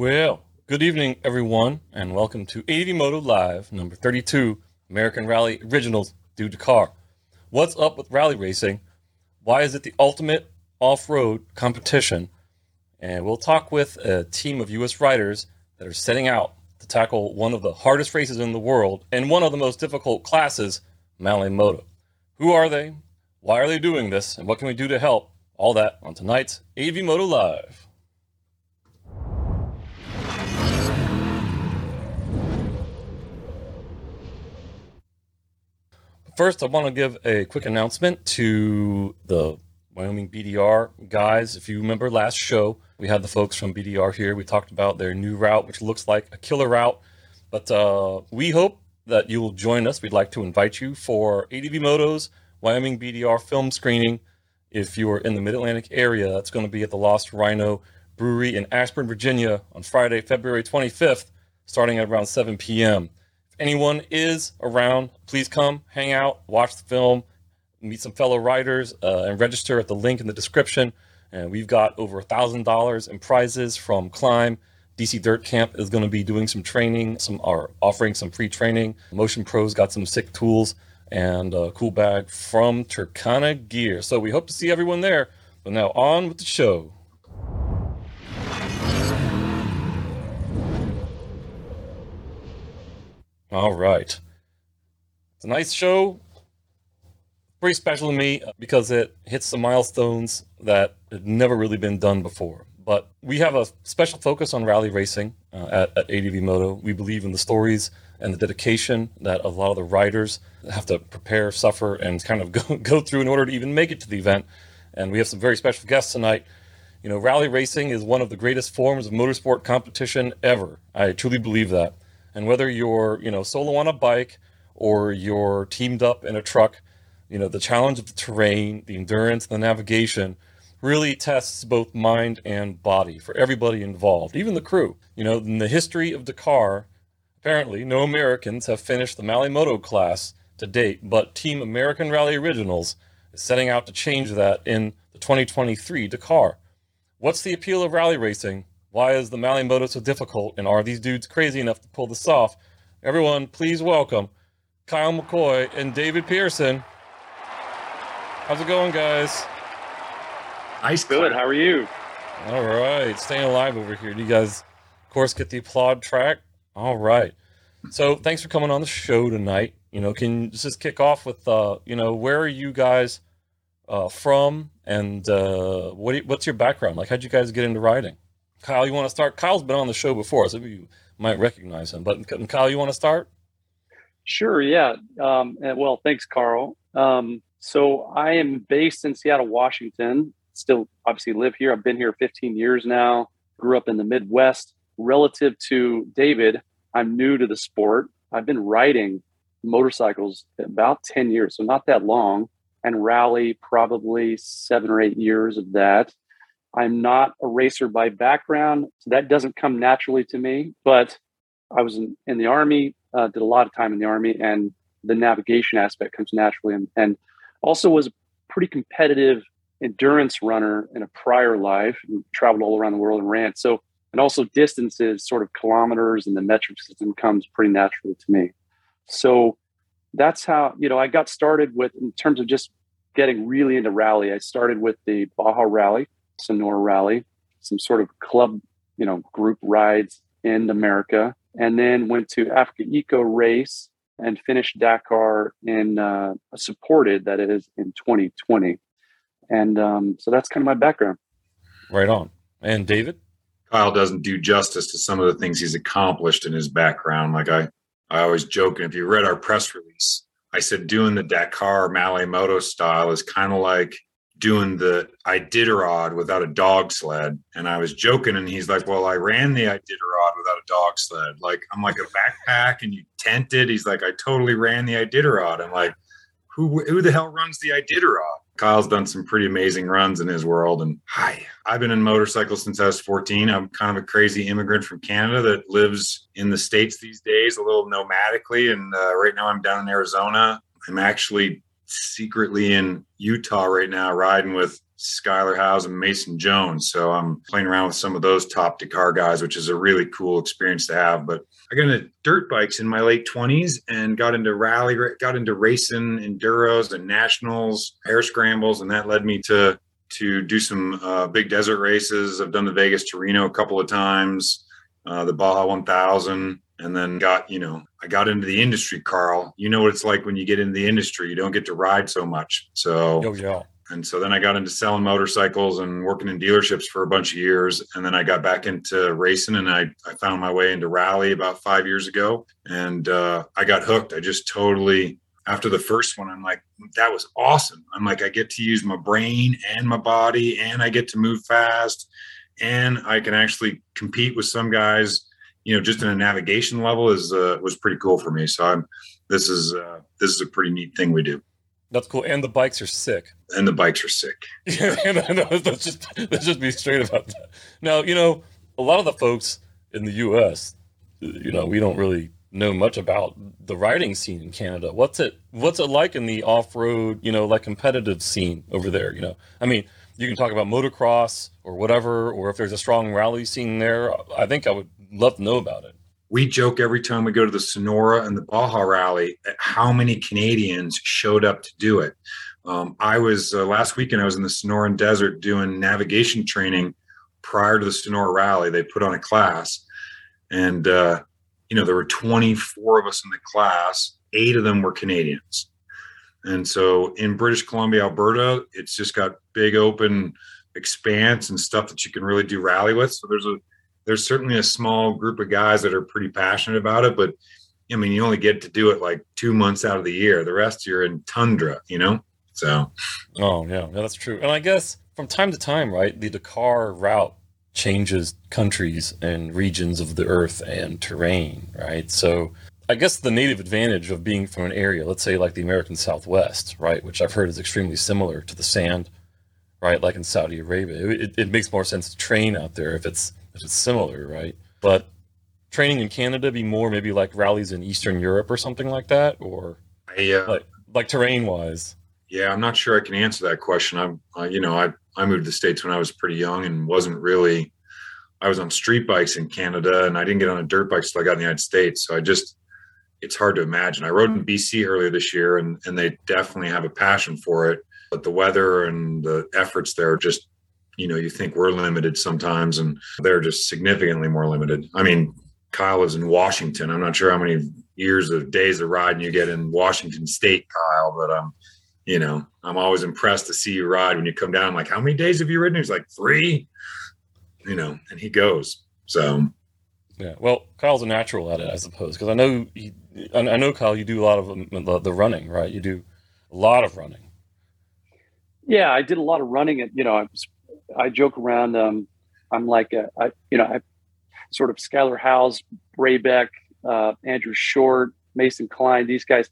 Well, good evening, everyone, and welcome to ADV Moto Live, number 32, American Rally Originals due Dakar. What's up with rally racing? Why is it the ultimate off-road competition? And we'll talk with a team of U.S. riders that are setting out to tackle one of the hardest races in the world and one of the most difficult classes, Malle Moto. Who are they? Why are they doing this? And what can we do to help? All that on tonight's ADV Moto Live. First, I want to give a quick announcement to the Wyoming BDR guys. If you remember last show, we had the folks from BDR here. We talked about their new route, which looks like a killer route. But we hope that you will join us. We'd like to invite you for ADV Moto's Wyoming BDR film screening. If you're in the Mid-Atlantic area, that's going to be at the Lost Rhino Brewery in Ashburn, Virginia on Friday, February 25th, starting at around 7 p.m. If anyone is around, please come, hang out, watch the film, meet some fellow riders, and register at the link in the description. And we've got over $1,000 in prizes from Climb. DC Dirt Camp is going to be doing some training, offering some free training. Motion Pro's got some sick tools and a cool bag from Turkana Gear. So we hope to see everyone there. But now on with the show. All right. It's a nice show. Pretty special to me because it hits some milestones that had never really been done before. But we have a special focus on rally racing at ADV Moto. We believe in the stories and the dedication that a lot of the riders have to prepare, suffer, and kind of go through in order to even make it to the event. And we have some very special guests tonight. You know, rally racing is one of the greatest forms of motorsport competition ever. I truly believe that. And whether you're, solo on a bike or you're teamed up in a truck, the challenge of the terrain, the endurance, the navigation really tests both mind and body for everybody involved, even the crew. In the history of Dakar, apparently no Americans have finished the Malle Moto class to date, but Team American Rally Originals is setting out to change that in the 2023 Dakar. What's the appeal of rally racing? Why is the Malle Moto so difficult, and are these dudes crazy enough to pull this off? Everyone, please welcome Kyle McCoy and David Pearson. How's it going, guys? Nice. Good. How are you? All right. Staying alive over here. Do you guys, of course, get the applaud track? All right. So thanks for coming on the show tonight. Can you just kick off with, where are you guys from, and what's your background? Like, how'd you guys get into riding? Kyle, you want to start? Kyle's been on the show before, so you might recognize him. But Kyle, you want to start? Sure, yeah. Well, thanks, Carl. So I am based in Seattle, Washington. Still, obviously, live here. I've been here 15 years now. Grew up in the Midwest. Relative to David, I'm new to the sport. I've been riding motorcycles about 10 years, so not that long, and rally probably 7 or 8 years of that. I'm not a racer by background, so that doesn't come naturally to me. But I was in the Army, did a lot of time in the Army, and the navigation aspect comes naturally. And also was a pretty competitive endurance runner in a prior life, and traveled all around the world and ran. So, and also distances, sort of kilometers, and the metric system comes pretty naturally to me. So that's how, I got started with, in terms of just getting really into rally. I started with the Baja Rally, Sonora Rally, some sort of club, group rides in America, and then went to Africa Eco Race and finished Dakar in supported, that is, in 2020. And so that's kind of my background. Right on. And David? Kyle doesn't do justice to some of the things he's accomplished in his background. Like I always joke, and if you read our press release, I said doing the Dakar Malle Moto style is kind of like doing the Iditarod without a dog sled. And I was joking, and he's like, well, I ran the Iditarod without a dog sled. Like, I'm like a backpack and you tented. He's like, I totally ran the Iditarod. I'm like, who the hell runs the Iditarod? Kyle's done some pretty amazing runs in his world. And I've been in motorcycles since I was 14. I'm kind of a crazy immigrant from Canada that lives in the States these days, a little nomadically. And right now I'm down in Arizona. I'm actually secretly in Utah right now, riding with Skylar Howes and Mason Jones. So I'm playing around with some of those top Dakar guys, which is a really cool experience to have. But I got into dirt bikes in my late 20s and got into racing, enduros and nationals, air scrambles. And that led me to do some big desert races. I've done the Vegas to Reno a couple of times, the Baja 1000. And then I got into the industry, Carl. You know what it's like when you get into the industry, you don't get to ride so much. And so then I got into selling motorcycles and working in dealerships for a bunch of years. And then I got back into racing, and I found my way into rally about 5 years ago. And I got hooked. I just totally, after the first one, I'm like, that was awesome. I'm like, I get to use my brain and my body, and I get to move fast, and I can actually compete with some guys, just in a navigation level was pretty coll for me. So this is a pretty neat thing we do. That's cool. And the bikes are sick. And the bikes are sick. Yeah, let's just be straight about that. Now, a lot of the folks in the U.S., we don't really know much about the riding scene in Canada. What's it like in the off-road, like competitive scene over there? I mean, you can talk about motocross or whatever, or if there's a strong rally scene there. I think I would love to know about it. We joke every time we go to the Sonora and the Baja Rally at how many Canadians showed up to do it. I was last weekend, I was in the Sonoran Desert doing navigation training prior to the Sonora Rally. They put on a class, and there were 24 of us in the class. 8 of them were Canadians. And so in British Columbia, Alberta, it's just got big open expanse and stuff that you can really do rally with. So there's certainly a small group of guys that are pretty passionate about it, but I mean, you only get to do it like 2 months out of the year. The rest you're in tundra, so. Oh yeah, that's true. And I guess from time to time, right, the Dakar route changes countries and regions of the earth and terrain, right? So I guess the native advantage of being from an area, let's say like the American Southwest, right, which I've heard is extremely similar to the sand, right, like in Saudi Arabia. It makes more sense to train out there if it's similar, right? But training in Canada be more maybe like rallies in Eastern Europe or something like that, or like terrain wise. Yeah, I'm not sure I can answer that question. I moved to the States when I was pretty young and I was on street bikes in Canada, and I didn't get on a dirt bike till I got in the United States. So it's hard to imagine. I rode in BC earlier this year, and they definitely have a passion for it, but the weather and the efforts there are just, you think we're limited sometimes, and they're just significantly more limited. I mean, Kyle is in Washington. I'm not sure how many days of riding you get in Washington State, Kyle, but I'm always impressed to see you ride when you come down. I'm like, how many days have you ridden? He's like 3, and he goes. So, yeah. Well, Kyle's a natural at it, I suppose, because I know Kyle, you do a lot of the running, right? You do a lot of running. Yeah, I did a lot of running. I joke around. I'm like, I sort of Skylar Howes, Braybeck, Andrew Short, Mason Klein, these guys.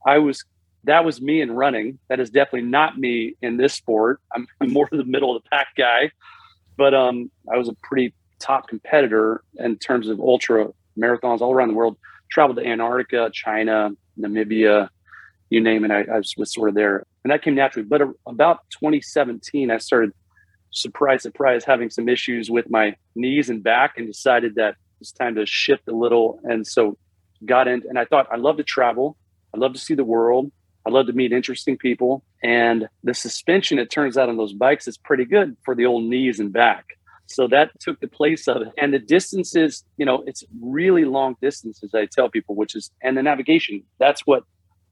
That was me in running. That is definitely not me in this sport. I'm more the middle of the pack guy, but I was a pretty top competitor in terms of ultra marathons all around the world. Traveled to Antarctica, China, Namibia, you name it. I was sort of there, and that came naturally. But about 2017, I started, surprise, having some issues with my knees and back, and decided that it's time to shift a little. And so got in, and I thought, I love to travel. I love to see the world. I love to meet interesting people. And the suspension, it turns out, on those bikes is pretty good for the old knees and back. So that took the place of it. And the distances, it's really long distances, I tell people, and the navigation, that's what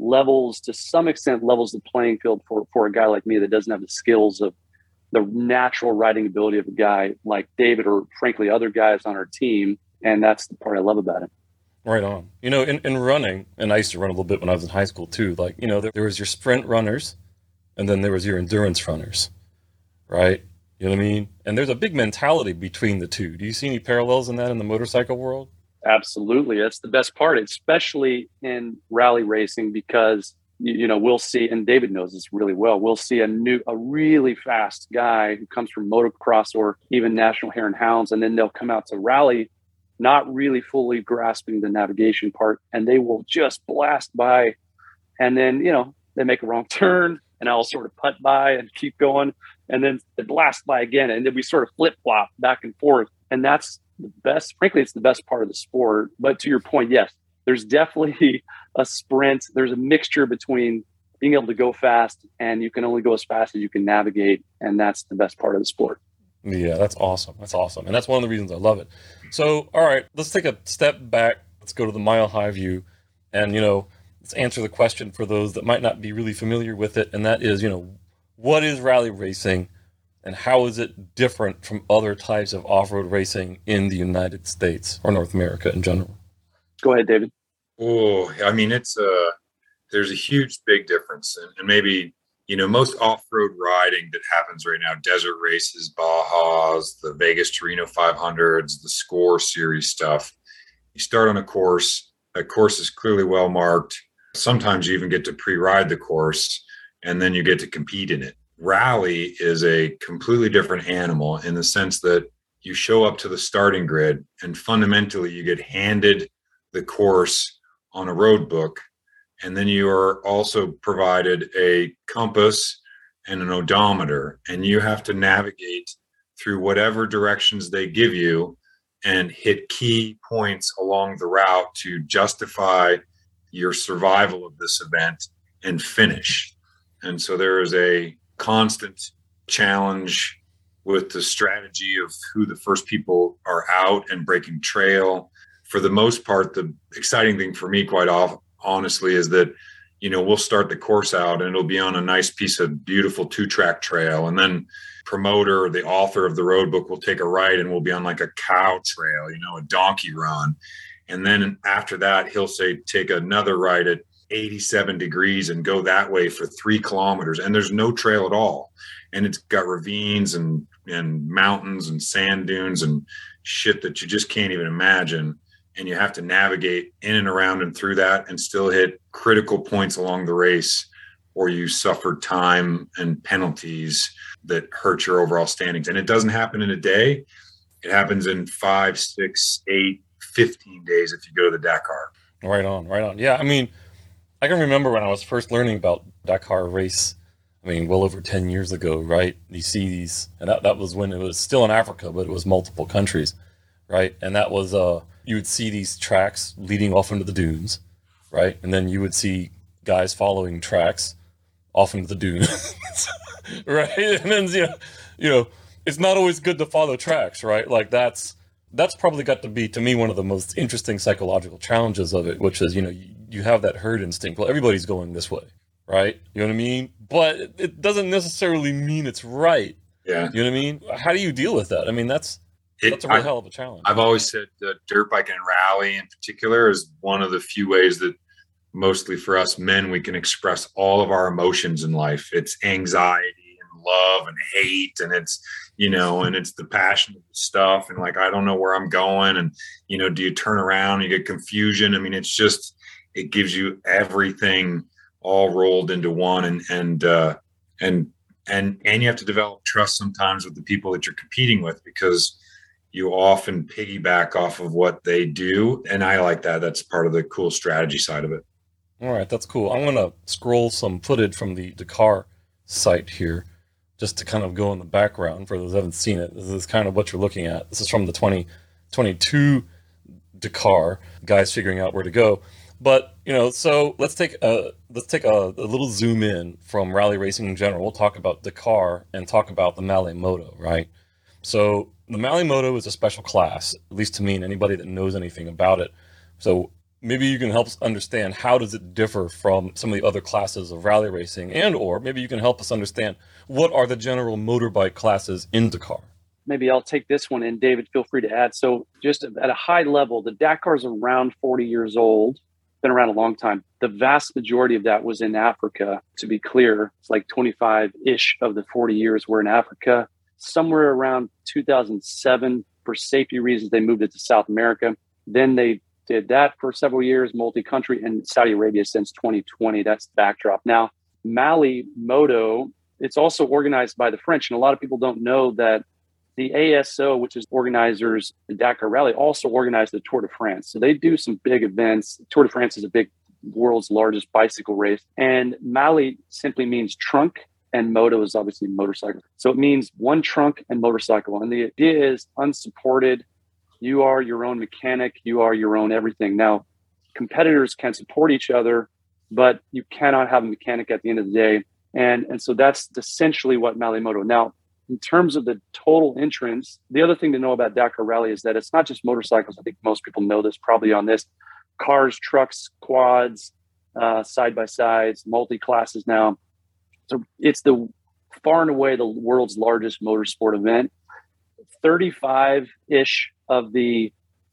to some extent levels the playing field for a guy like me that doesn't have the skills of the natural riding ability of a guy like David, or frankly, other guys on our team. And that's the part I love about it. Right on. In running, and I used to run a little bit when I was in high school too, like, there was your sprint runners, and then there was your endurance runners, right? You know what I mean? And there's a big mentality between the two. Do you see any parallels in that in the motorcycle world? Absolutely. That's the best part, especially in rally racing, because, we'll see, and David knows this really well, we'll see a really fast guy who comes from motocross or even National Hare and Hounds, and then they'll come out to rally not really fully grasping the navigation part, and they will just blast by. And then, they make a wrong turn, and I'll sort of putt by and keep going. and then it blast by again. And then we sort of flip flop back and forth. And that's the best, frankly, it's the best part of the sport. But to your point, yes, there's definitely a sprint. There's a mixture between being able to go fast, and you can only go as fast as you can navigate. And that's the best part of the sport. Yeah, that's awesome. That's awesome. And that's one of the reasons I love it. So, all right, let's take a step back. Let's go to the mile high view. And, let's answer the question for those that might not be really familiar with it. And that is, what is rally racing and how is it different from other types of off-road racing in the United States or North America in general? Go ahead, David. Oh, I mean, there's a huge, big difference. And maybe, most off-road riding that happens right now, desert races, Bajas, the Vegas Torino 500s, the Score Series stuff, you start on a course. That course is clearly well marked. Sometimes you even get to pre-ride the course, and then you get to compete in it. Rally is a completely different animal in the sense that you show up to the starting grid, and fundamentally you get handed the course on a road book, and then you are also provided a compass and an odometer, and you have to navigate through whatever directions they give you and hit key points along the route to justify your survival of this event and finish. And so there is a constant challenge with the strategy of who the first people are out and breaking trail. For the most part, the exciting thing for me, quite honestly, is that, we'll start the course out and it'll be on a nice piece of beautiful 2-track trail. And then promoter, the author of the road book, will take a right and we'll be on like a cow trail, a donkey run. And then after that, he'll say, take another right at 87 degrees and go that way for 3 kilometers. And there's no trail at all. And it's got ravines and mountains and sand dunes and shit that you just can't even imagine. And you have to navigate in and around and through that and still hit critical points along the race, or you suffer time and penalties that hurt your overall standings. And it doesn't happen in a day. It happens in 5, 6, 8, 15 days if you go to the Dakar. Right on, right on. Yeah, I mean, I can remember when I was first learning about Dakar race, well over 10 years ago, right? You see these, and that was when it was still in Africa, but it was multiple countries, right? And that was, you would see these tracks leading off into the dunes, right? And then you would see guys following tracks off into the dunes, right? And then, it's not always good to follow tracks, right? Like that's probably got to be, to me, one of the most interesting psychological challenges of it, which is, you have that herd instinct. Well, everybody's going this way, right? You know what I mean? But it doesn't necessarily mean it's right. Yeah. You know what I mean? How do you deal with that? That's a real hell of a challenge. I've always said that dirt bike and rally in particular is one of the few ways that mostly for us men, we can express all of our emotions in life. It's anxiety and love and hate. And it's, and it's the passion of the stuff. And like, I don't know where I'm going. And, do you turn around, you get confusion. It's just, it gives you everything all rolled into one. And you have to develop trust sometimes with the people that you're competing with, because you often piggyback off of what they do. And I like that. That's part of the cool strategy side of it. All right, that's cool. I'm going to scroll some footage from the Dakar site here just to kind of go in the background for those who haven't seen it. This is kind of what you're looking at. This is from the 2022 Dakar, guys figuring out where to go. But, so let's take a little zoom in from rally racing in general. We'll talk about Dakar and talk about the Malle Moto, right? So the Malle Moto is a special class, at least to me and anybody that knows anything about it. So maybe you can help us understand, how does it differ from some of the other classes of rally racing, and or maybe you can help us understand what are the general motorbike classes in Dakar. Maybe I'll take this one, and David, feel free to add. So just at a high level, the Dakar is around 40 years old, been around a long time. The vast majority of that was in Africa, to be clear. It's like 25-ish of the 40 years were in Africa. Somewhere around 2007, for safety reasons, they moved it to South America. Then they did that for several years, multi-country, and Saudi Arabia since 2020. That's the backdrop. Now, Malle Moto, it's also organized by the French. And a lot of people don't know that the ASO, which is organizers, the Dakar Rally, also organized the Tour de France. So they do some big events. Tour de France is a big, world's largest bicycle race. And Malle simply means trunk. and moto is obviously motorcycle. So it means one trunk and motorcycle. And the idea is unsupported. You are your own mechanic. You are your own everything. Now, competitors can support each other, but you cannot have a mechanic at the end of the day. And so that's essentially what Malle Moto. Now, in terms of the total entrance, the other thing to know about Dakar Rally is that it's not just motorcycles. I think most people know this probably on this. Cars, trucks, quads, side-by-sides, multi-classes now. So it's the far and away the world's largest motorsport event. 35-ish of the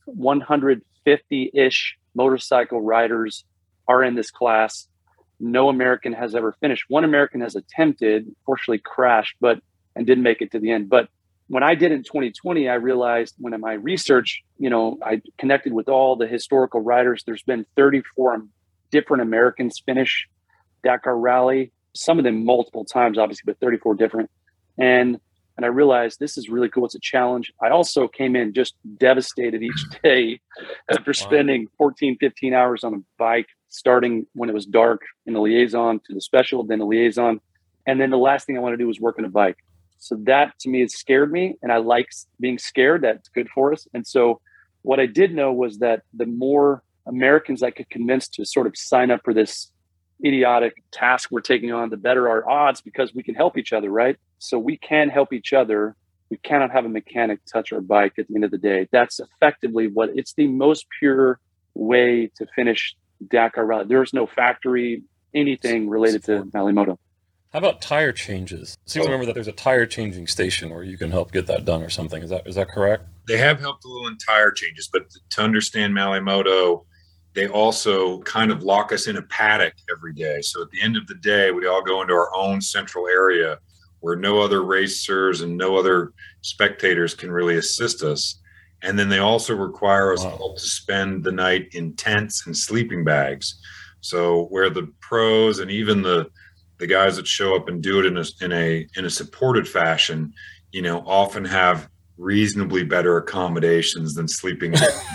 150-ish motorcycle riders are in this class. No American has ever finished. One American has attempted, fortunately crashed, and didn't make it to the end. But when I did in 2020, I realized when in my research, I connected with all the historical riders. There's been 34 different Americans finish Dakar Rally, some of them multiple times, obviously, but 34 different. And I realized this is really cool. It's a challenge. I also came in just devastated each day after spending 14, 15 hours on a bike, starting when it was dark in the liaison to the special, then the liaison. And then the last thing I want to do was work on a bike. So that to me, it scared me. And I like being scared. That's good for us. And so what I did know was that the more Americans I could convince to sort of sign up for this idiotic task we're taking on, the better our odds, because we can help each other, right? So we can help each other. We cannot have a mechanic touch our bike at the end of the day. That's effectively it's the most pure way to finish Dakar Rally. There's no factory, anything related to Malle Moto. How about tire changes? Seems to remember that there's a tire changing station where you can help get that done or something. Is that correct? They have helped a little in tire changes, but to understand Malle Moto, they also kind of lock us in a paddock every day. So at the end of the day, we all go into our own central area where no other racers and no other spectators can really assist us. And then they also require us all to spend the night in tents and sleeping bags. So where the pros and even the guys that show up and do it in a supported fashion, often have reasonably better accommodations than sleeping.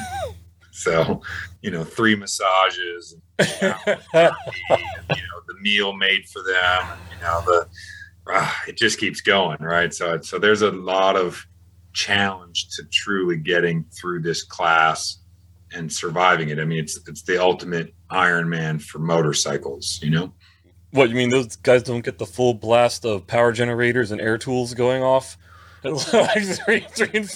So, 3 massages, and, the meal made for them, it just keeps going, right? So there's a lot of challenge to truly getting through this class and surviving it. I mean, it's the ultimate Ironman for motorcycles, What, you mean those guys don't get the full blast of power generators and air tools going off at like 3 and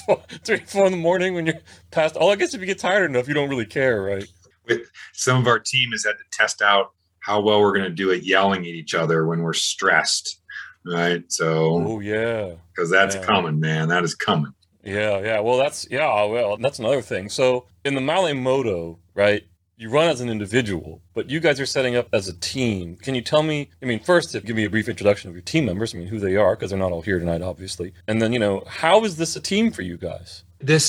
4 in the morning when you're past? I guess if you get tired enough, you don't really care, right? With some of our team has had to test out how well we're going to do at yelling at each other when we're stressed, right? So, because that's coming, man. That is coming. Yeah. Well, that's another thing. So in the Malle Moto, right, you run as an individual, but you guys are setting up as a team. Can you tell me, first, give me a brief introduction of your team members, who they are, because they're not all here tonight, obviously. And then, how is this a team for you guys?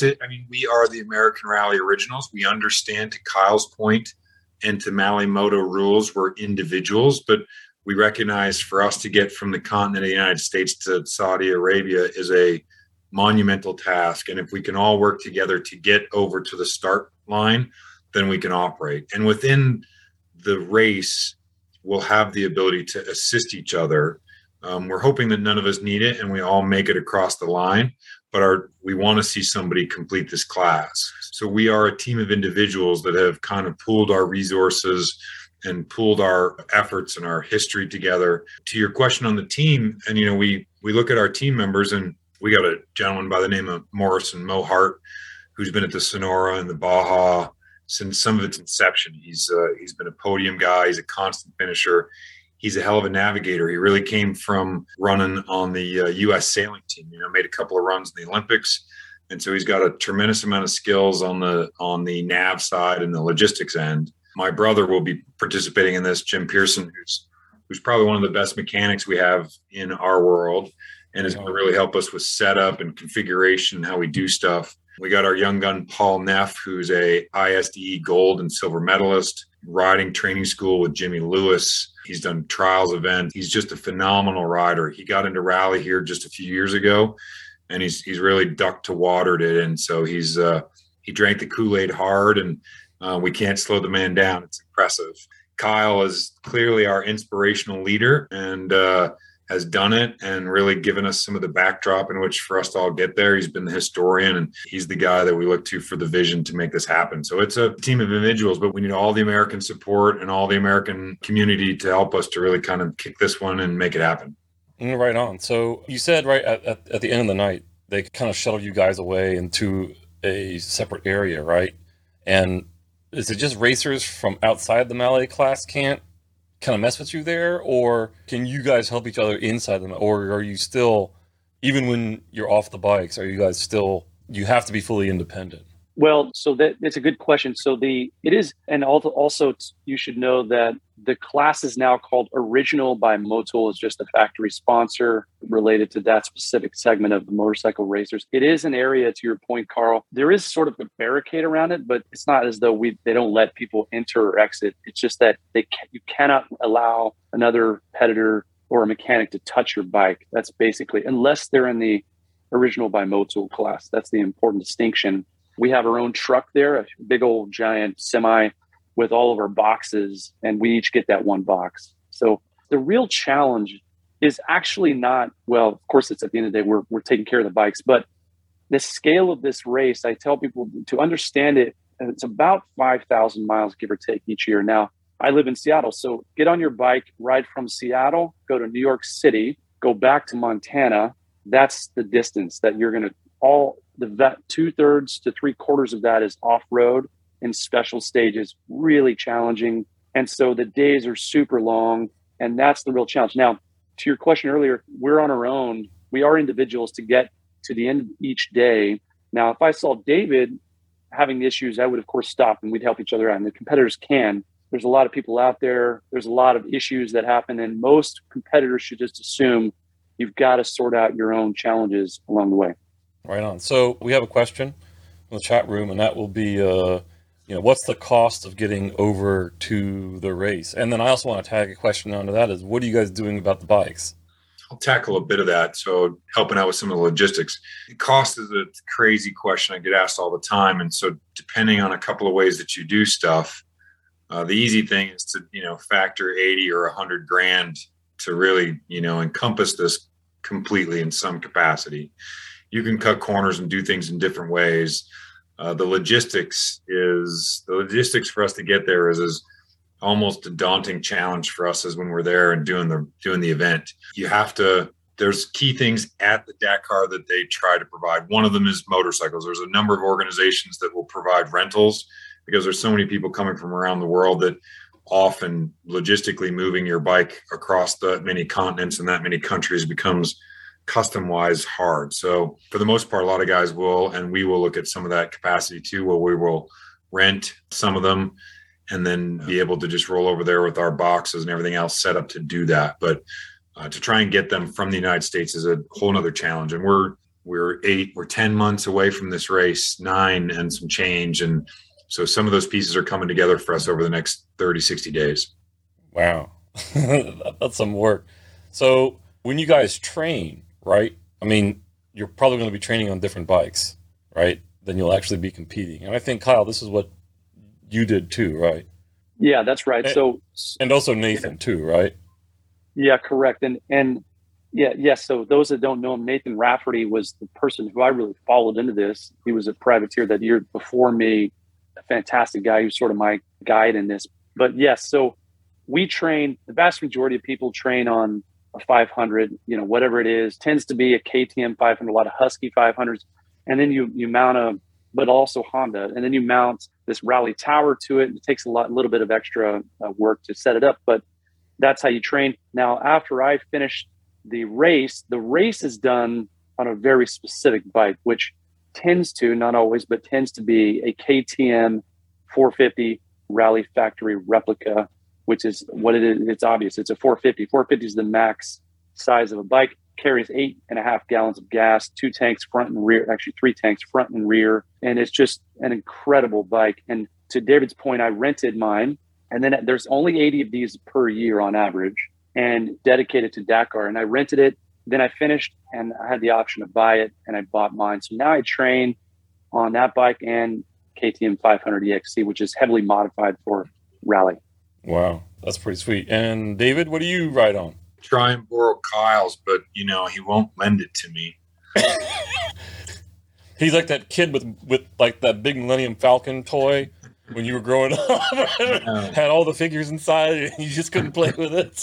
We are the American Rally Originals. We understand, to Kyle's point, and to Malle Moto rules, we're individuals, but we recognize for us to get from the continent of the United States to Saudi Arabia is a monumental task. And if we can all work together to get over to the start line, then we can operate. And within the race, we'll have the ability to assist each other. We're hoping that none of us need it and we all make it across the line, but we want to see somebody complete this class. So we are a team of individuals that have kind of pooled our resources and pooled our efforts and our history together. To your question on the team, and we look at our team members, and we got a gentleman by the name of Morrison Mohart, who's been at the Sonora and the Baja since some of its inception. He's been a podium guy. He's a constant finisher. He's a hell of a navigator. He really came from running on the U.S. sailing team. Made a couple of runs in the Olympics, and so he's got a tremendous amount of skills on the nav side and the logistics end. My brother will be participating in this, Jim Pearson, who's probably one of the best mechanics we have in our world, and is going to really help us with setup and configuration and how we do stuff. We got our young gun, Paul Neff, who's a ISDE gold and silver medalist, riding training school with Jimmy Lewis. He's done trials events. He's just a phenomenal rider. He got into rally here just a few years ago, and he's really ducked to watered it. And so he drank the Kool-Aid hard, and we can't slow the man down. It's impressive. Kyle is clearly our inspirational leader and has done it and really given us some of the backdrop in which for us to all get there. He's been the historian, and he's the guy that we look to for the vision to make this happen. So it's a team of individuals, but we need all the American support and all the American community to help us to really kind of kick this one and make it happen. Right on. So you said right at the end of the night, they kind of shuttled you guys away into a separate area, right? And is it just racers from outside the Mally class can't kind of mess with you there, or can you guys help each other inside them, or are you still, even when you're off the bikes, are you guys still, you have to be fully independent? Well, so that's a good question. So it is, and also you should know that the class is now called Original by Motul. Is just a factory sponsor related to that specific segment of the motorcycle racers. It is an area, to your point, Carl. There is sort of a barricade around it, but it's not as though they don't let people enter or exit. It's just that you cannot allow another competitor or a mechanic to touch your bike. That's basically, unless they're in the Original by Motul class. That's the important distinction. We have our own truck there, a big old giant semi with all of our boxes, and we each get that one box. So the real challenge is actually not, well, of course, it's at the end of the day, we're taking care of the bikes, but the scale of this race, I tell people to understand it, it's about 5,000 miles, give or take, each year. Now, I live in Seattle, so get on your bike, ride from Seattle, go to New York City, go back to Montana. That's the distance that you're going to that 2/3 to 3/4 of that is off-road in special stages, really challenging. And so the days are super long, and that's the real challenge. Now, to your question earlier, we're on our own. We are individuals to get to the end of each day. Now, if I saw David having issues, I would, of course, stop and we'd help each other out. And the competitors can. There's a lot of people out there. There's a lot of issues that happen, and most competitors should just assume you've got to sort out your own challenges along the way. Right on. So we have a question in the chat room, and that will be, what's the cost of getting over to the race? And then I also want to tag a question onto that is, what are you guys doing about the bikes? I'll tackle a bit of that. So helping out with some of the logistics. Cost is a crazy question I get asked all the time. And so depending on a couple of ways that you do stuff, the easy thing is to, factor 80 or 100 grand to really, encompass this completely in some capacity. You can cut corners and do things in different ways. The logistics for us to get there is almost a daunting challenge for us as when we're there and doing the event. There's key things at the Dakar that they try to provide. One of them is motorcycles. There's a number of organizations that will provide rentals because there's so many people coming from around the world that often logistically moving your bike across that many continents and that many countries becomes custom-wise hard. So for the most part, a lot of guys will, and we will look at some of that capacity too, where we will rent some of them and then be able to just roll over there with our boxes and everything else set up to do that. But to try and get them from the United States is a whole nother challenge. And we're 10 months away from this race, 9 and some change. And so some of those pieces are coming together for us over the next 30, 60 days. Wow. That's some work. So when you guys train, right? I mean, you're probably going to be training on different bikes, right? Then you'll actually be competing. And I think, Kyle, this is what you did too, right? Yeah, that's right. And also Nathan too, right? Yeah, correct. And yes. So those that don't know him, Nathan Rafferty was the person who I really followed into this. He was a privateer that year before me, a fantastic guy who's sort of my guide in this. But yes, so we train, the vast majority of people train on a 500, whatever it is, tends to be a KTM 500, a lot of Husky 500s. And then you mount but also Honda. And then you mount this rally tower to it. It takes a little bit of extra work to set it up, but that's how you train. Now, after I finished the race is done on a very specific bike, which tends to, not always, but tends to be a KTM 450 Rally Factory replica, which is what it is. It's obvious. It's a 450. 450 is the max size of a bike. Carries 8.5 gallons of gas, 2 tanks front and rear, actually 3 tanks front and rear. And it's just an incredible bike. And to David's point, I rented mine. And then there's only 80 of these per year on average and dedicated to Dakar. And I rented it. Then I finished and I had the option to buy it and I bought mine. So now I train on that bike and KTM 500 EXC, which is heavily modified for rally. Wow, that's pretty sweet. And David, what do you ride on? try and borrow Kyle's, but he won't lend it to me. He's like that kid with like that big Millennium Falcon toy when you were growing up. Had all the figures inside and you just couldn't play with it.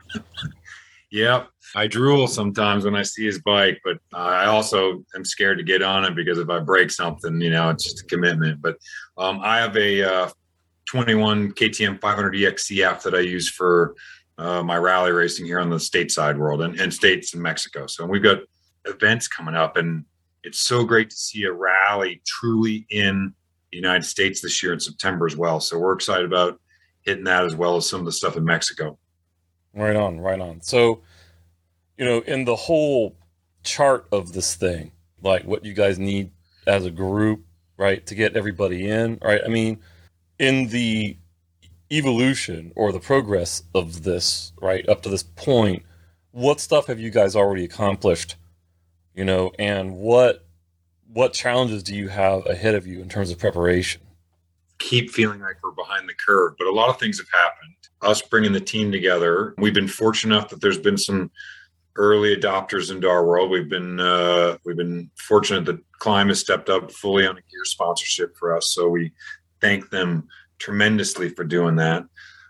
Yep. I drool sometimes when I see his bike, but I also am scared to get on it because if I break something, it's just a commitment. But I have a 21 KTM 500 EXCF that I use for my rally racing here on the stateside world and states in Mexico. So we've got events coming up, and it's so great to see a rally truly in the United States this year in September as well. So we're excited about hitting that as well as some of the stuff in Mexico. Right on. So, in the whole chart of this thing, like what you guys need as a group, right, to get everybody in, right? I mean, in the evolution or the progress of this, right, up to this point, what stuff have you guys already accomplished, and what challenges do you have ahead of you in terms of preparation? Keep feeling like we're behind the curve, but a lot of things have happened. Us bringing the team together, we've been fortunate enough that there's been some early adopters into our world. We've been fortunate that Klim has stepped up fully on a gear sponsorship for us, so we thank them tremendously for doing that.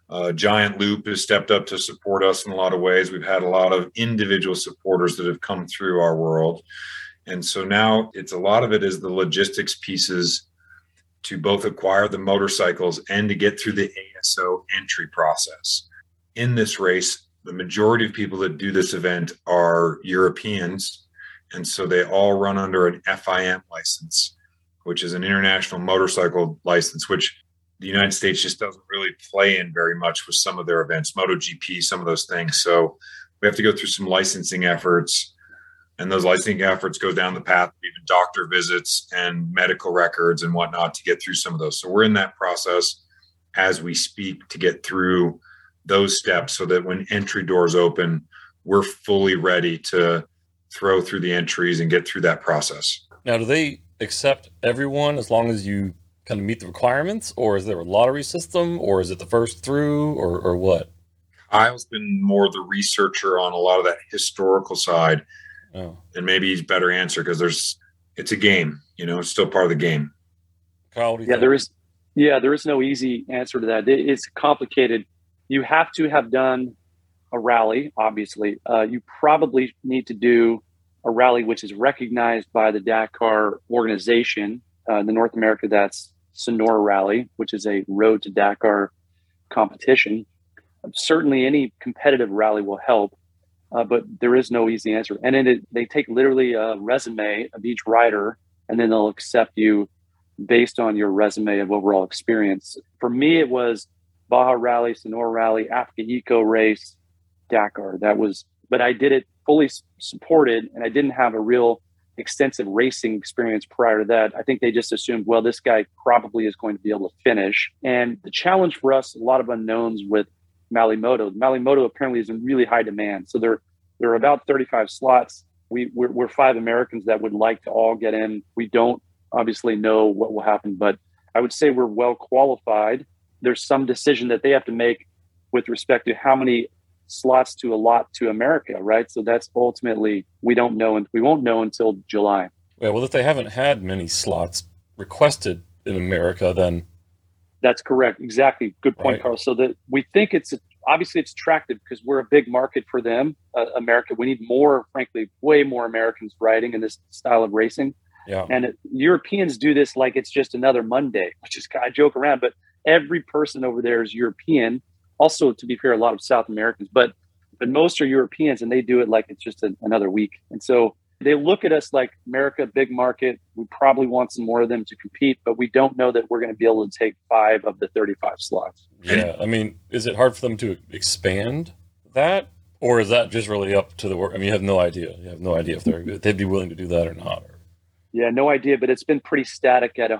Giant Loop has stepped up to support us in a lot of ways. We've had a lot of individual supporters that have come through our world, and so now a lot of it is the logistics pieces to both acquire the motorcycles and to get through the ASO entry process. In this race, the majority of people that do this event are Europeans, and so they all run under an FIM license, which is an international motorcycle license, which the United States just doesn't really play in very much with some of their events, MotoGP, some of those things. So we have to go through some licensing efforts, and those licensing efforts go down the path of even doctor visits and medical records and whatnot to get through some of those. So we're in that process as we speak to get through those steps so that when entry doors open, we're fully ready to throw through the entries and get through that process. Now, do they accept everyone as long as you kind of meet the requirements, or is there a lottery system, or is it the first through, or what? Kyle's been more the researcher on a lot of that historical side. Oh. And maybe he's better answer because it's a game, it's still part of the game. Kyle, what do you think? There is no easy answer to that. It's complicated. You have to have done a rally, obviously. You probably need to do a rally which is recognized by the Dakar organization. In North America, that's Sonora Rally, which is a road to Dakar competition. Certainly any competitive rally will help. But there is no easy answer. And they take literally a resume of each rider, and then they'll accept you based on your resume of overall experience. For me, it was Baja Rally, Sonora Rally, Africa Eco Race, Dakar. But I did it fully supported, and I didn't have a real extensive racing experience prior to that. I think they just assumed, well, this guy probably is going to be able to finish. And the challenge for us, a lot of unknowns with Malimoto. Malimoto apparently is in really high demand. So there are about 35 slots. We're 5 Americans that would like to all get in. We don't obviously know what will happen, but I would say we're well qualified. There's some decision that they have to make with respect to how many slots to allot to America, right? So that's ultimately, we don't know, and we won't know until July. Yeah, well, if they haven't had many slots requested in America, then that's correct. Exactly. Good point, right. Carl. So that we think it's attractive because we're a big market for them, America. We need more, frankly, way more Americans riding in this style of racing. Yeah. And Europeans do this like it's just another Monday, which is, I joke around, but every person over there is European. Also, to be fair, a lot of South Americans, but most are Europeans, and they do it like it's just another week. And so they look at us like America, big market. We probably want some more of them to compete, but we don't know that we're going to be able to take 5 of the 35 slots. Yeah. I mean, is it hard for them to expand that, or is that just really up to the work? I mean, you have no idea. You have no idea if they'd be willing to do that or not. Yeah, no idea, but it's been pretty static at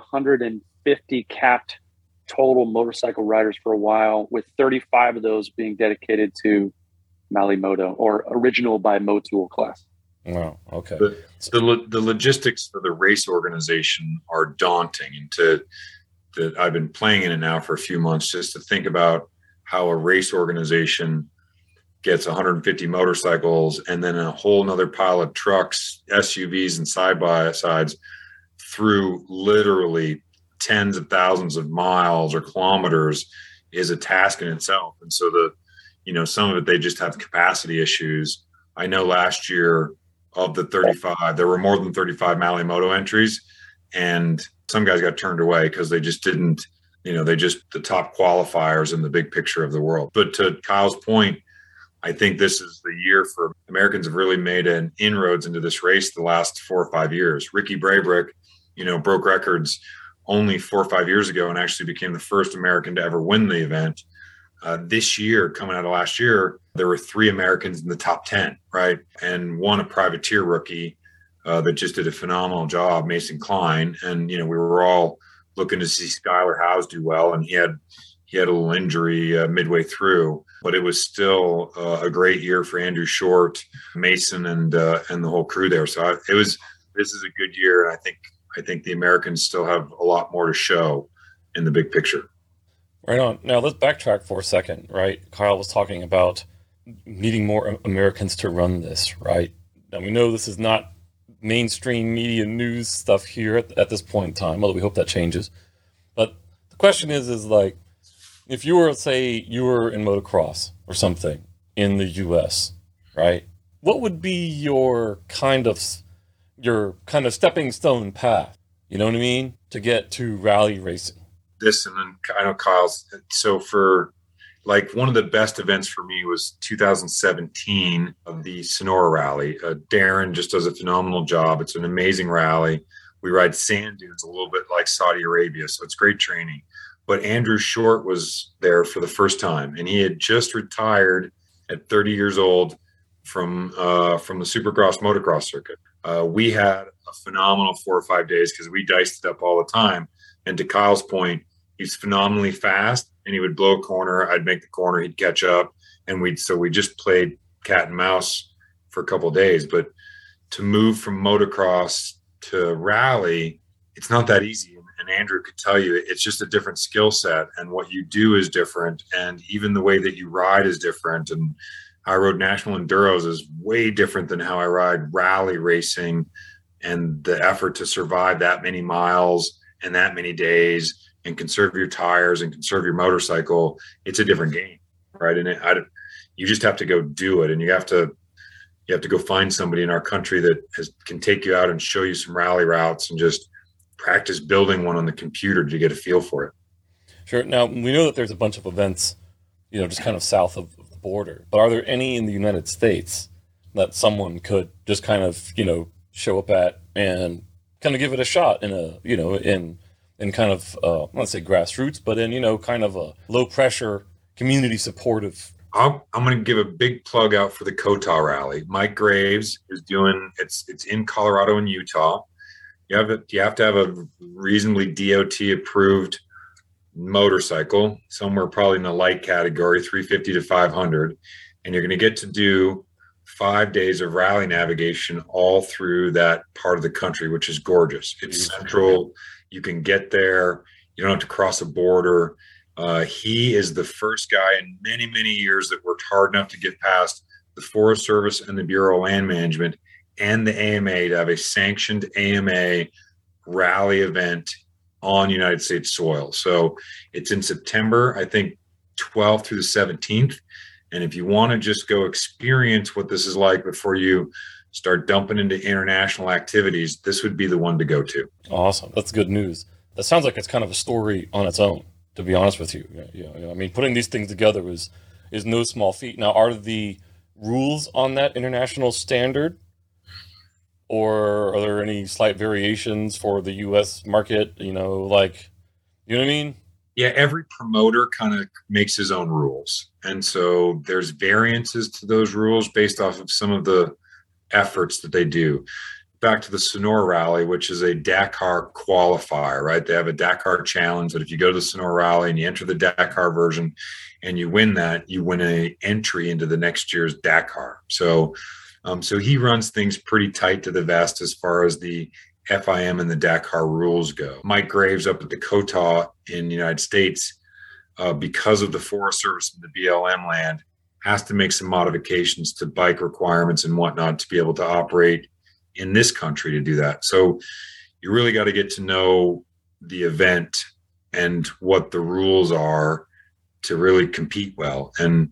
150 capped total motorcycle riders for a while, with 35 of those being dedicated to Malimoto or original by Motul class. Wow. Okay. The logistics for the race organization are daunting, and I've been playing in it now for a few months just to think about how a race organization gets 150 motorcycles and then a whole nother pile of trucks, SUVs, and side by sides through literally tens of thousands of miles or kilometers is a task in itself. And so some of it, they just have capacity issues. I know last year of the 35, there were more than 35 Malle Moto entries, and some guys got turned away because they just didn't, the top qualifiers in the big picture of the world. But to Kyle's point, I think this is the year for Americans have really made an inroads into this race the last 4 or 5 years. Ricky Braybrick, broke records only 4 or 5 years ago and actually became the first American to ever win the event. This year, coming out of last year, there were 3 Americans in the top 10, right? And one, a privateer rookie that just did a phenomenal job, Mason Klein. And, we were all looking to see Skylar Howes do well. And he had a little injury midway through, but it was still a great year for Andrew Short, Mason, and the whole crew there. So this is a good year. And I think the Americans still have a lot more to show in the big picture. Right on. Now let's backtrack for a second, right? Kyle was talking about needing more Americans to run this, right? Now we know this is not mainstream media news stuff here at this point in time, although we hope that changes. But the question is like, if you were, say, you were in motocross or something in the U.S., right? What would be your kind of stepping stone path? You know what I mean? To get to rally racing. This, and then I know Kyle's. So for one of the best events for me was 2017 of the Sonora Rally. Darren just does a phenomenal job. It's an amazing rally. We ride sand dunes a little bit like Saudi Arabia, so it's great training. But Andrew Short was there for the first time, and he had just retired at 30 years old from the Supercross motocross circuit. We had a phenomenal 4 or 5 days because we diced it up all the time. And to Kyle's point, he's phenomenally fast, and he would blow a corner. I'd make the corner, he'd catch up, and we just played cat and mouse for a couple of days. But to move from motocross to rally, it's not that easy. And Andrew could tell you, it's just a different skill set, and what you do is different, and even the way that you ride is different. And how I rode national enduros is way different than how I ride rally racing, and the effort to survive that many miles and that many days and conserve your tires and conserve your motorcycle. It's a different game, right? And you just have to go do it, and you have to go find somebody in our country that can take you out and show you some rally routes and just practice building one on the computer to get a feel for it. Sure. Now, we know that there's a bunch of events, just kind of south of the border, but are there any in the United States that someone could just kind of, show up at and kind of give it a shot in kind of, I don't want to say grassroots, but in, kind of a low pressure, community supportive? I'm going to give a big plug out for the COTA Rally. Mike Graves is doing, it's in Colorado and Utah. You have to have a reasonably DOT approved motorcycle, somewhere probably in the light category, 350 to 500. And you're going to get to do 5 days of rally navigation all through that part of the country, which is gorgeous. It's central. You can get there. You don't have to cross a border. He is the first guy in many, many years that worked hard enough to get past the Forest Service and the Bureau of Land Management and the AMA to have a sanctioned AMA rally event on United States soil. So it's in September, I think 12th through the 17th. And if you want to just go experience what this is like before you start dumping into international activities, this would be the one to go to. Awesome. That's good news. That sounds like it's kind of a story on its own, to be honest with you. Yeah. I mean, putting these things together is no small feat. Now, are the rules on that international standard, or are there any slight variations for the U.S. market? You know what I mean? Yeah, every promoter kind of makes his own rules. And so there's variances to those rules based off of some of the efforts that they do. Back to the Sonora Rally, which is a Dakar qualifier, right? They have a Dakar challenge that if you go to the Sonora Rally and you enter the Dakar version and you win that, you win an entry into the next year's Dakar. So he runs things pretty tight to the vest as far as the FIM and the Dakar rules go. Mike Graves up at the COTA in the United States, because of the Forest Service and the BLM land, has to make some modifications to bike requirements and whatnot to be able to operate in this country to do that. So you really got to get to know the event and what the rules are to really compete well. And,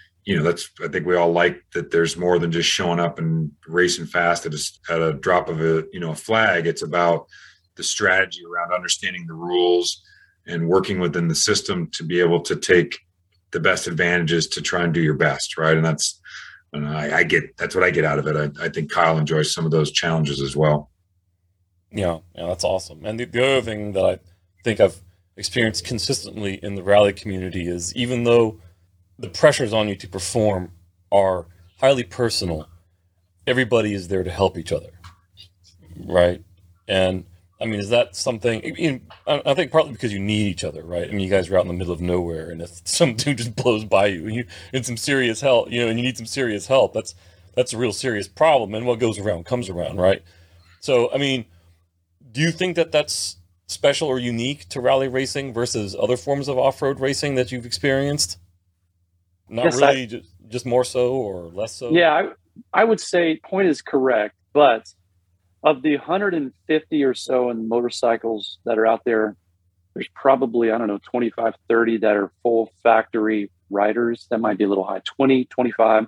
I think we all like that there's more than just showing up and racing fast at a drop of a flag. It's about the strategy around understanding the rules and working within the system to be able to take the best advantages to try and do your best. Right. And that's what I get out of it. I think Kyle enjoys some of those challenges as well. Yeah, that's awesome. And the other thing that I think I've experienced consistently in the rally community is, even though the pressures on you to perform are highly personal, everybody is there to help each other, right? And I mean, is that something? I think partly because you need each other, right? I mean, you guys are out in the middle of nowhere, and if some dude just blows by you and you need some serious help, and you need some serious help, that's a real serious problem. And what goes around comes around, right? So, I mean, do you think that that's special or unique to rally racing versus other forms of off-road racing that you've experienced? Not yes, really, just more so or less so? Yeah, I would say point is correct, but of the 150 or so in motorcycles that are out there, there's probably, 25, 30 that are full factory riders. That might be a little high, 20, 25.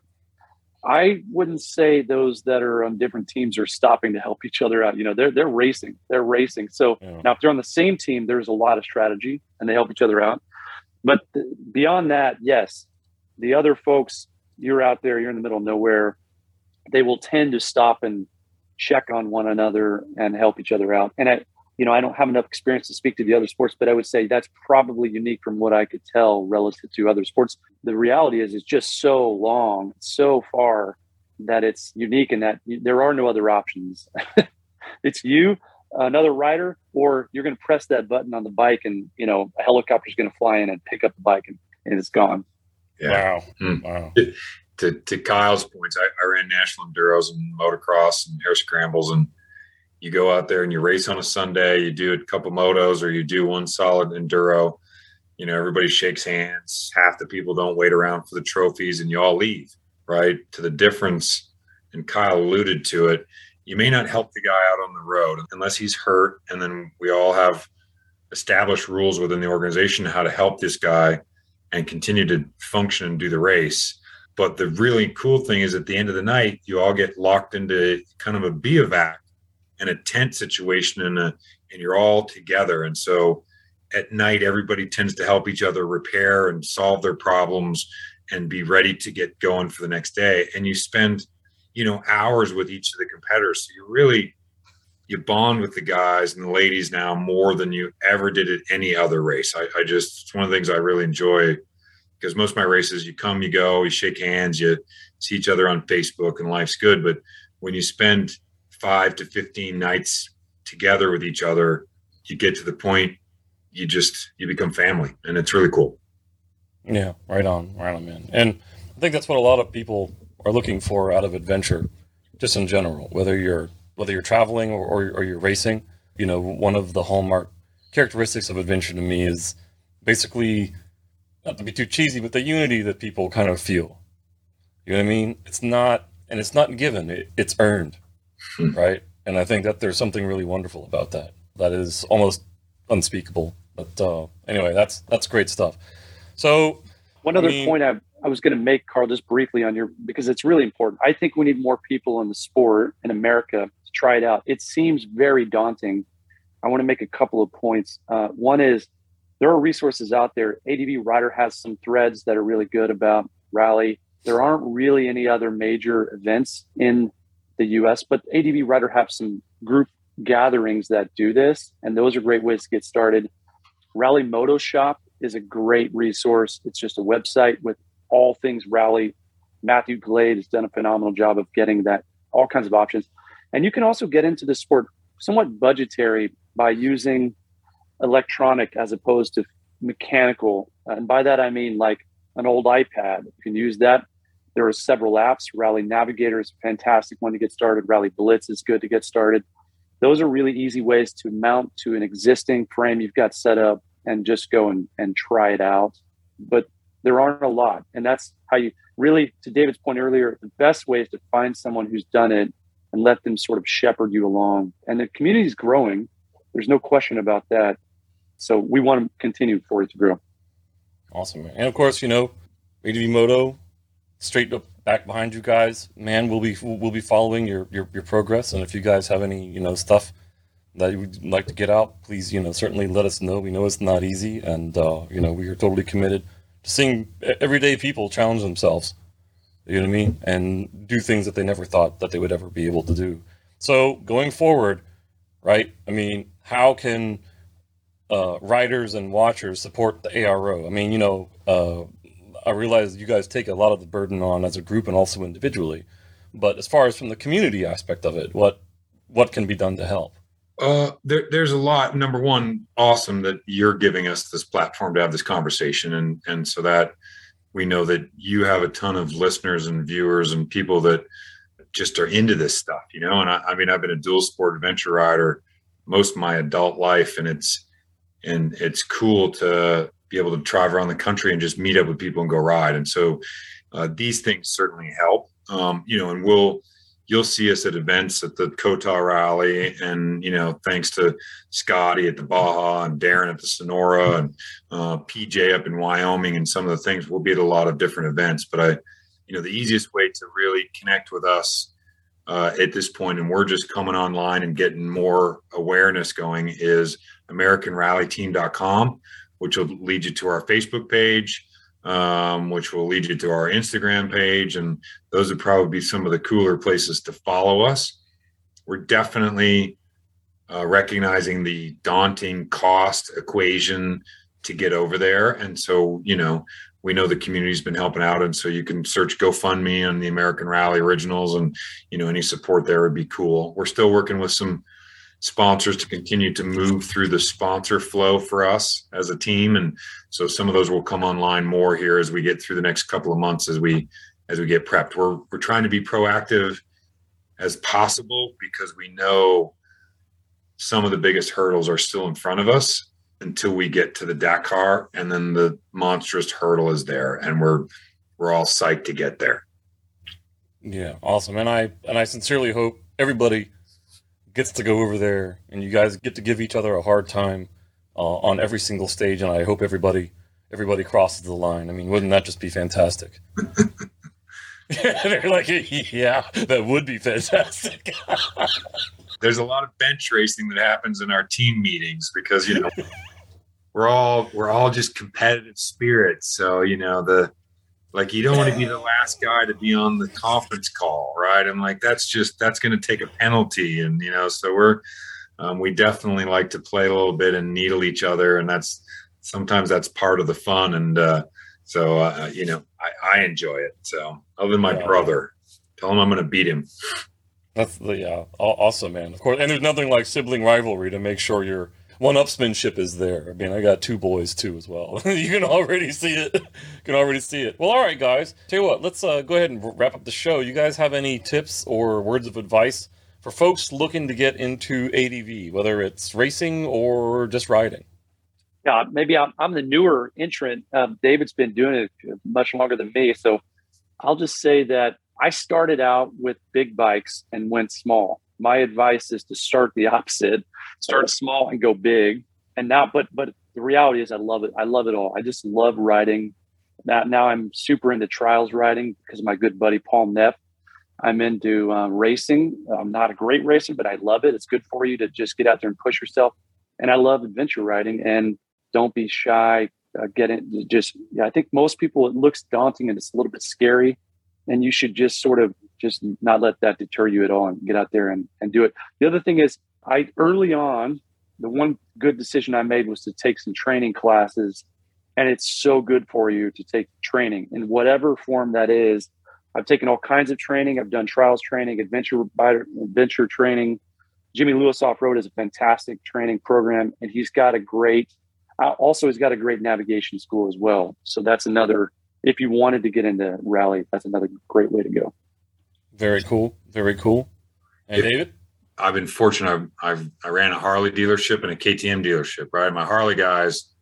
I wouldn't say those that are on different teams are stopping to help each other out. They're racing. They're racing. So Now if they're on the same team, there's a lot of strategy and they help each other out. But beyond that, yes, the other folks, you're out there, you're in the middle of nowhere, they will tend to stop and check on one another and help each other out. And I don't have enough experience to speak to the other sports, but I would say that's probably unique from what I could tell relative to other sports. The reality is it's just so long, so far, that it's unique in that there are no other options. It's you, another rider, or you're going to press that button on the bike and, a helicopter is going to fly in and pick up the bike and it's gone. Yeah. Wow. To Kyle's points, I ran national enduros and motocross and air scrambles, and you go out there and you race on a Sunday, you do a couple motos or you do one solid enduro, everybody shakes hands. Half the people don't wait around for the trophies and you all leave, right? To the difference, and Kyle alluded to it, you may not help the guy out on the road unless he's hurt. And then we all have established rules within the organization how to help this guy and continue to function and do the race. But the really cool thing is at the end of the night, you all get locked into kind of a bivouac and a tent situation and you're all together. And so at night, everybody tends to help each other repair and solve their problems and be ready to get going for the next day. And you spend, hours with each of the competitors. So you bond with the guys and the ladies now more than you ever did at any other race. It's one of the things I really enjoy, because most of my races, you come, you go, you shake hands, you see each other on Facebook and life's good. But when you spend 5 to 15 nights together with each other, you get to the point you become family, and it's really cool. Yeah, right on, man. And I think that's what a lot of people are looking for out of adventure, just in general, whether you're traveling or you're racing. One of the hallmark characteristics of adventure to me is basically, not to be too cheesy, but the unity that people kind of feel. You know what I mean? It's not given, it's earned, right? And I think that there's something really wonderful about that. That is almost unspeakable. But anyway, that's great stuff. So one other point I was going to make, Carl, just briefly because it's really important. I think we need more people in the sport in America to try it out. It seems very daunting. I want to make a couple of points. One is there are resources out there. ADV Rider has some threads that are really good about rally. There aren't really any other major events in the US, but ADV Rider have some group gatherings that do this, and those are great ways to get started. Rally Moto Shop is a great resource. It's just a website with all things rally. Matthew Glade has done a phenomenal job of getting that, all kinds of options. And you can also get into the sport somewhat budgetary by using electronic as opposed to mechanical. And by that, I mean like an old iPad. You can use that. There are several apps. Rally Navigator is a fantastic one to get started. Rally Blitz is good to get started. Those are really easy ways to mount to an existing frame you've got set up and just go and try it out. But There aren't a lot. And that's how you really, to David's point earlier, the best way is to find someone who's done it and let them sort of shepherd you along. And the community is growing. There's no question about that. So we want to continue for it to grow. Awesome, man. And of course, ADV Moto, straight up back behind you guys, man. We'll be following your progress. And if you guys have any, stuff that you would like to get out, please, certainly let us know. We know it's not easy. And, we are totally committed to seeing everyday people challenge themselves, you know what I mean? And do things that they never thought that they would ever be able to do. So going forward, right? I mean, how can riders and watchers support the ARO? I mean, I realize you guys take a lot of the burden on as a group and also individually, but as far as from the community aspect of it, what can be done to help? There's a lot. Number one, awesome that you're giving us this platform to have this conversation, and so that we know that you have a ton of listeners and viewers and people that just are into this stuff, And I mean, I've been a dual sport adventure rider most of my adult life, and it's cool to be able to drive around the country and just meet up with people and go ride. And so these things certainly help, and you'll see us at events at the Kota Rally, and thanks to Scotty at the Baja and Darren at the Sonora and PJ up in Wyoming and some of the things, we'll be at a lot of different events. But the easiest way to really connect with us at this point, and we're just coming online and getting more awareness going, is AmericanRallyTeam.com, which will lead you to our Facebook page, which will lead you to our Instagram page. And those would probably be some of the cooler places to follow us. We're definitely recognizing the daunting cost equation to get over there. And so, we know the community's been helping out. And so you can search GoFundMe on the American Rally Originals, and, any support there would be cool. We're still working with some sponsors to continue to move through the sponsor flow for us as a team. And so some of those will come online more here as we get through the next couple of months, as we get prepped. We're trying to be proactive as possible, because we know some of the biggest hurdles are still in front of us until we get to the Dakar, and then the monstrous hurdle is there, and we're all psyched to get there. Yeah, awesome. And I sincerely hope everybody gets to go over there, and you guys get to give each other a hard time on every single stage. And I hope everybody crosses the line. I mean, wouldn't that just be fantastic? They're like, yeah, that would be fantastic. There's a lot of bench racing that happens in our team meetings, because we're all just competitive spirits. So you don't want to be the last guy to be on the conference call, right? I'm like, that's going to take a penalty. And, so we definitely like to play a little bit and needle each other. And sometimes that's part of the fun. And I enjoy it. So other than my brother, tell him I'm going to beat him. That's awesome, man. Of course. And there's nothing like sibling rivalry to make sure your one-upsmanship is there. I mean, I got two boys too as well. You can already see it. Well, all right, guys. Tell you what, let's go ahead and wrap up the show. You guys have any tips or words of advice for folks looking to get into ADV, whether it's racing or just riding? Yeah, maybe I'm the newer entrant. David's been doing it much longer than me. So I'll just say that I started out with big bikes and went small. My advice is to start the opposite. Start small and go big. And now, but the reality is I love it. I love it all. I just love riding. Now I'm super into trials riding because of my good buddy, Paul Neff. I'm into racing. I'm not a great racer, but I love it. It's good for you to just get out there and push yourself. And I love adventure riding, and don't be shy. Get in. I think most people, it looks daunting and it's a little bit scary, and you should just sort of just not let that deter you at all, and get out there and do it. The other thing is, early on, the one good decision I made was to take some training classes, and it's so good for you to take training in whatever form that is. I've taken all kinds of training. I've done trials training, adventure training. Jimmy Lewis Off-Road is a fantastic training program, and he's got a great navigation school as well. So that's another, if you wanted to get into rally, that's another great way to go. Very cool. Very cool. And David? I've been fortunate. I ran a Harley dealership and a KTM dealership, right? My Harley guys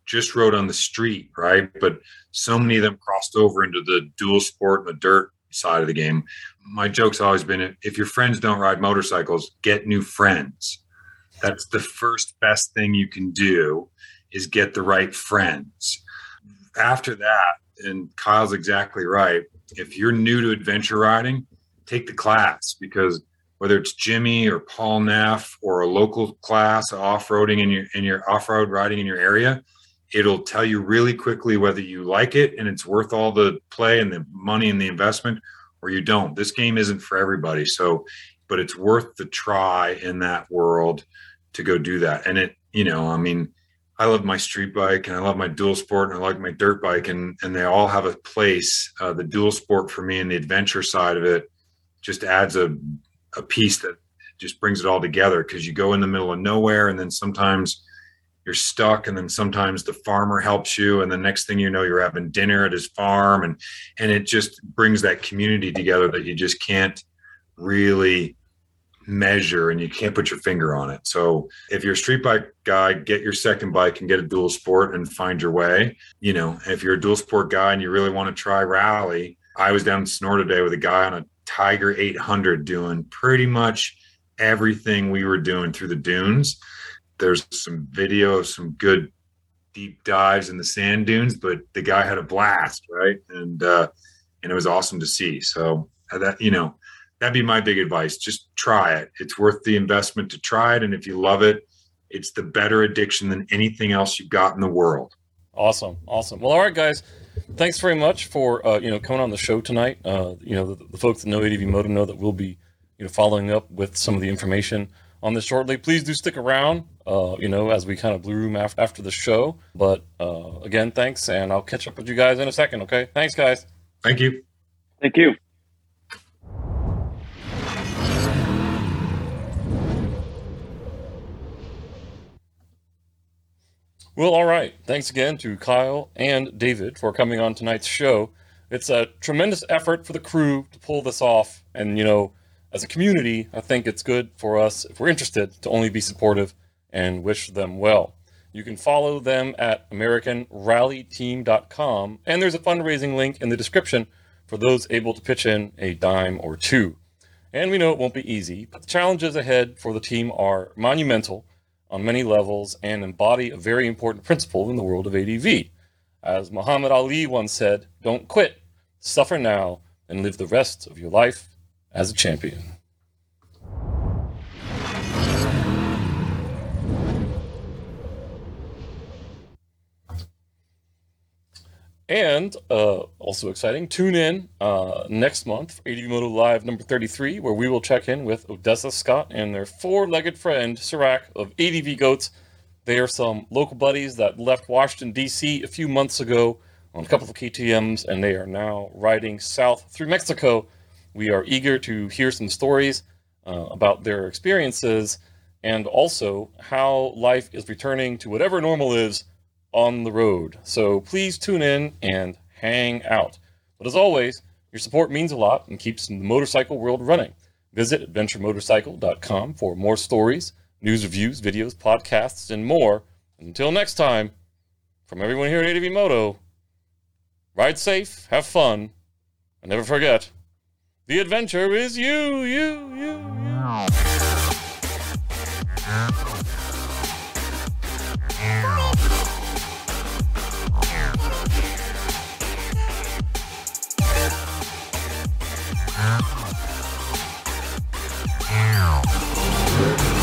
just rode on the street, right? But so many of them crossed over into the dual sport and the dirt side of the game. My joke's always been, if your friends don't ride motorcycles, get new friends. That's the first best thing you can do, is get the right friends. After that, and Kyle's exactly right, if you're new to adventure riding, take the class, because whether it's Jimmy or Paul Neff or a local class off-roading in your off-road riding in your area, it'll tell you really quickly whether you like it and it's worth all the play and the money and the investment, or you don't. This game isn't for everybody. So, but it's worth the try in that world to go do that. And it, you know, I mean, I love my street bike and I love my dual sport and I like my dirt bike, and they all have a place. The dual sport for me and the adventure side of it just adds a piece that just brings it all together, because you go in the middle of nowhere and then sometimes you're stuck, and then sometimes the farmer helps you, and the next thing you know, you're having dinner at his farm, and it just brings that community together that you just can't really measure and you can't put your finger on it. So if you're a street bike guy, get your second bike and get a dual sport and find your way. You know, if you're a dual sport guy and you really want to try rally, I was down in Sonora today with a guy on a Tiger 800 doing pretty much everything we were doing through the dunes. There's some video of some good deep dives in the sand dunes, but the guy had a blast, right? And it was awesome to see. So that, you know, that'd be my big advice. Just try it. It's worth the investment to try it. And if you love it, it's the better addiction than anything else you've got in the world. Awesome. Well, all right, guys. Thanks very much for, coming on the show tonight. The folks that know ADV Moto know that we'll be, following up with some of the information on this shortly. Please do stick around, as we kind of blue room after the show. But again, thanks. And I'll catch up with you guys in a second. Okay. Thanks, guys. Thank you. Thank you. Well, all right. Thanks again to Kyle and David for coming on tonight's show. It's a tremendous effort for the crew to pull this off. And, as a community, I think it's good for us, if we're interested, to only be supportive and wish them well. You can follow them at AmericanRallyTeam.com, and there's a fundraising link in the description for those able to pitch in a dime or two. And we know it won't be easy, but the challenges ahead for the team are monumental on many levels and embody a very important principle in the world of ADV. As Muhammad Ali once said, don't quit, suffer now, and live the rest of your life as a champion. And also exciting, tune in next month for ADV Moto Live number 33, where we will check in with Odessa Scott and their four-legged friend, Sirac of ADV Goats. They are some local buddies that left Washington, D.C. a few months ago on a couple of KTMs, and they are now riding south through Mexico. We are eager to hear some stories about their experiences and also how life is returning to whatever normal is on the road. So please tune in and hang out. But as always, your support means a lot and keeps the motorcycle world running. Visit adventuremotorcycle.com for more stories, news, reviews, videos, podcasts, and more. Until next time, from everyone here at ADV Moto, ride safe, have fun, and never forget, the adventure is you. Ow.